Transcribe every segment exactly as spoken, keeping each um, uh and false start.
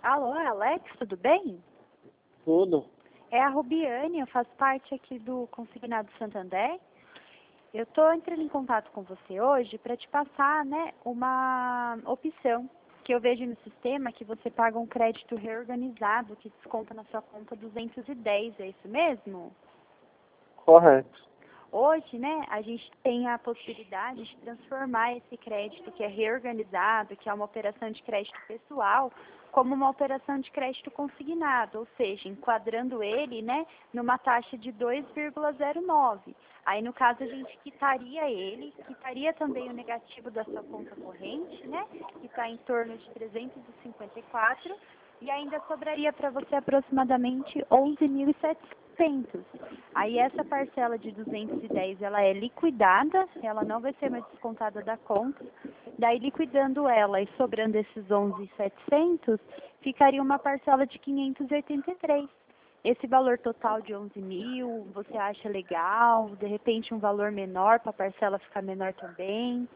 Alô, Alex, tudo bem? Tudo. É a Rubiane, eu faço parte aqui do Consignado Santander. Eu estou entrando em contato com você hoje para te passar, né, uma opção que eu vejo no sistema que você paga um crédito reorganizado que desconta na sua conta duzentos e dez, é isso mesmo? Correto. Hoje, né, a gente tem a possibilidade de transformar esse crédito que é reorganizado, que é uma operação de crédito pessoal, como uma operação de crédito consignado, ou seja, enquadrando ele, né, numa taxa de dois vírgula zero nove. Aí, no caso, a gente quitaria ele, quitaria também o negativo da sua conta corrente, né, que está em torno de trezentos e cinquenta e quatro, e ainda sobraria para você aproximadamente onze mil e setecentos. Aí essa parcela de duzentos e dez, ela é liquidada, ela não vai ser mais descontada da conta. Daí liquidando ela e sobrando esses onze mil e setecentos, ficaria uma parcela de quinhentos e oitenta e três. Esse valor total de onze mil, você acha legal? De repente um valor menor para a parcela ficar menor também?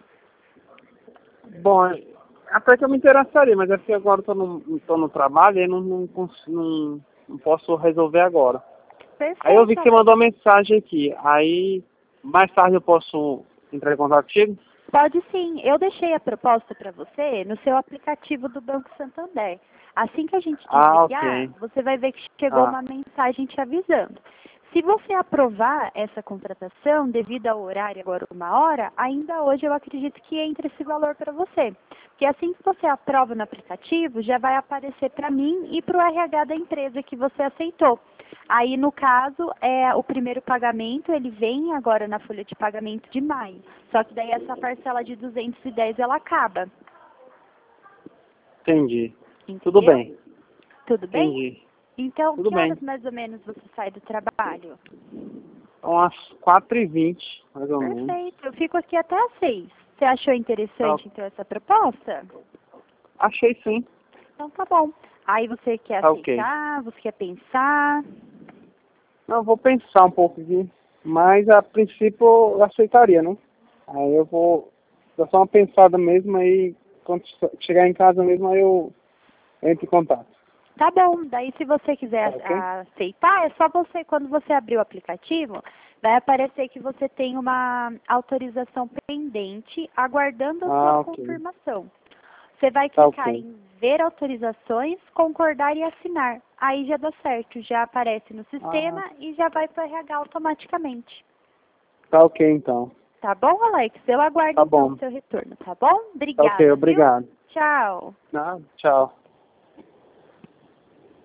Bom, até que eu me interessaria, mas é porque agora eu tô no, tô no trabalho e não, não, cons- não, não posso resolver agora. Perfeito. Aí eu vi que você mandou uma mensagem aqui. Aí, mais tarde eu posso entrar em contato contigo? Pode sim. Eu deixei a proposta para você no seu aplicativo do Banco Santander. Assim que a gente Ah, desligar, ok. você vai ver que chegou Ah, uma mensagem te avisando. Se você aprovar essa contratação, devido ao horário, agora uma hora, ainda hoje eu acredito que entre esse valor para você. Porque assim que você aprova no aplicativo, já vai aparecer para mim e para o R H da empresa que você aceitou. Aí, no caso, é, o primeiro pagamento, ele vem agora na folha de pagamento de maio. Só que daí essa parcela de duzentos e dez, ela acaba. entendi. Tudo Entendeu? bem. Tudo bem? Entendi. Então, Tudo que horas bem. mais ou menos você sai do trabalho? São as quatro e vinte, mais ou menos. Perfeito. Eu fico aqui até às seis. Você achou Tá. interessante, então, essa proposta? Achei sim. Então, tá bom. Aí você quer Tá ok. aceitar? Você quer pensar? Não, eu vou pensar um pouco aqui. Mas a princípio eu aceitaria, né? Aí eu vou dar só uma pensada mesmo, aí quando chegar em casa mesmo, aí eu entro em contato. Tá bom, daí se você Tá quiser ok? a- aceitar, é só você, quando você abrir o aplicativo, vai aparecer que você tem uma autorização pendente, aguardando a sua Ah, ok. confirmação. Você vai Tá clicar ok. em ver autorizações, concordar e assinar. Aí já dá certo, já aparece no Ah, sistema e já vai para o R H automaticamente. tá ok então. Tá bom, Alex? Eu aguardo Tá então o bom. seu retorno, tá bom? Tá ok, Obrigada, viu? obrigado. Tchau. Ah, tchau.